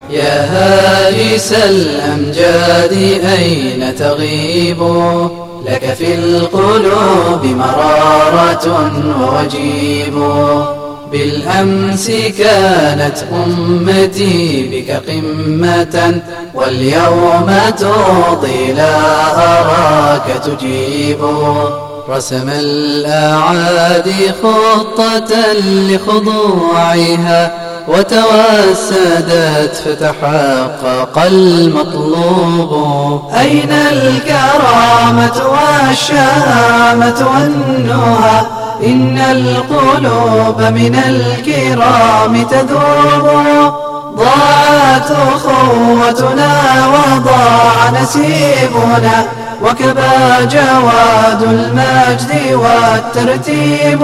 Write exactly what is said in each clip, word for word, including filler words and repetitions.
يا هاجس الأمجاد أين تغيب؟ لك في القلوب مرارة ووجيب. بالأمس كانت أمتي بك قمة، واليوم ترضي لا أراك تجيب. رسم الأعادي خطة لخضوعها، وتوسدت فتحقق المطلوب. أين الكرامة والشهامة والنهى؟ إن القلوب من الكرام تذوب. ضاعت أخوتنا وضاع نسيبنا، وكبى جواد المجد والترتيب.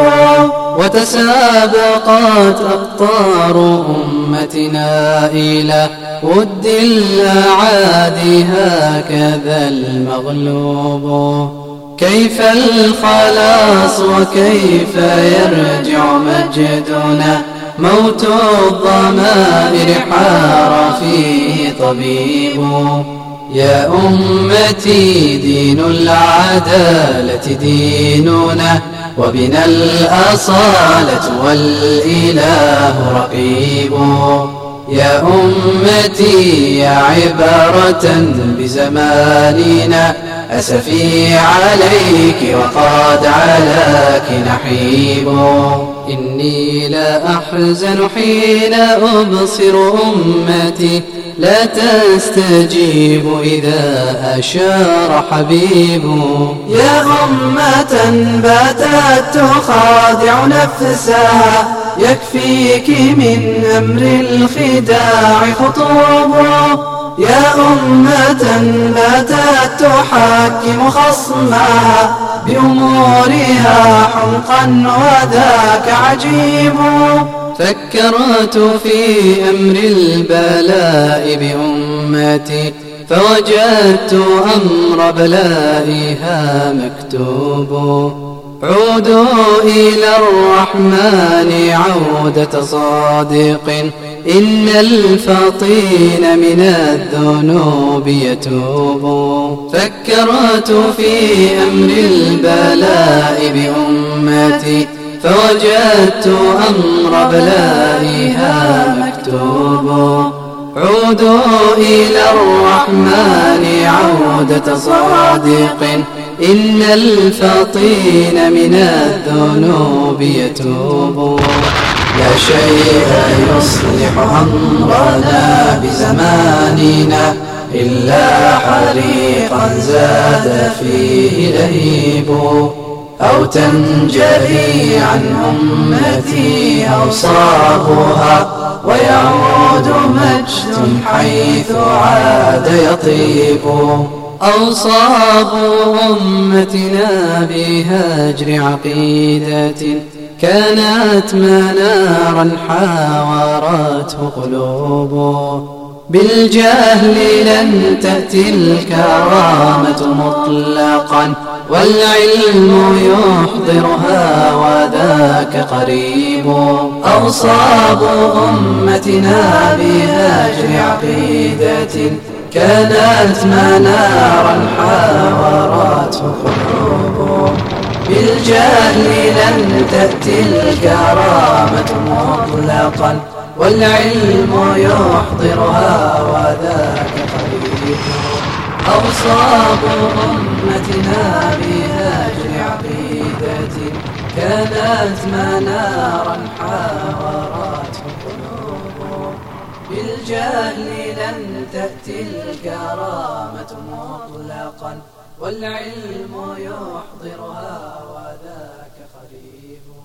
وتسابقت أقطار أمتنا إلى ود الأعادي، هكذا المغلوب. كيف الخلاص وكيف يرجع مجدنا؟ موت الضمائر حار فيه طبيب. يا أمتي دين العدالة ديننا، وبنا الأصالة والإله رقيب. يا أمتي يا عبرة بزماننا، أسفي عليك وقد علاك نحيب. إني لا أحزن حين أبصر أمتي لا تستجيب إذا أشار حبيب. يا أمة باتت تخادع نفسها، يكفيك من أمر الخداع خطوب. يا أمة باتت تحكم خصمها، بأمورها حمقا وذاك عجيب. فكرت في أمر البلاء بأمتي، فوجدت أمر بلائها مكتوب. عودوا إلى الرحمن عودة صادق، إن الفطين من الذنوب يتوب. فكرت في أمر البلاء بأمتي، فوجدت أمر بلائها مكتوب. عودوا إلى الرحمن عودة صادق، إن الفطين من الذنوب يتوب. لا شيء يصلح أمرنا بزماننا، إلا حريقا زاد فيه لهيب. أو تنجلي عن أمتي أوصافها، ويعود مجد حيث عاد يطيب. أوصاف أمتنا بهجر عقيدة، كانت منارا حاورته قلوب. بالجهل لن تأتي الكرامة مطلقا، والعلم يحضرها وذاك قريب. أوصاب أمتنا بهجر عقيدة، كانت منارا حاورته قلوب. بالجهل لن تأتي الكرامة مطلقا، والعلم يحضرها وذاك قريب. أوصاب أمتنا بهجر عقيدة، كانت منارا حاورته قلوب. بالجهل لن تأتي الكرامة مطلقا، والعلم يحضرها وذاك قريب.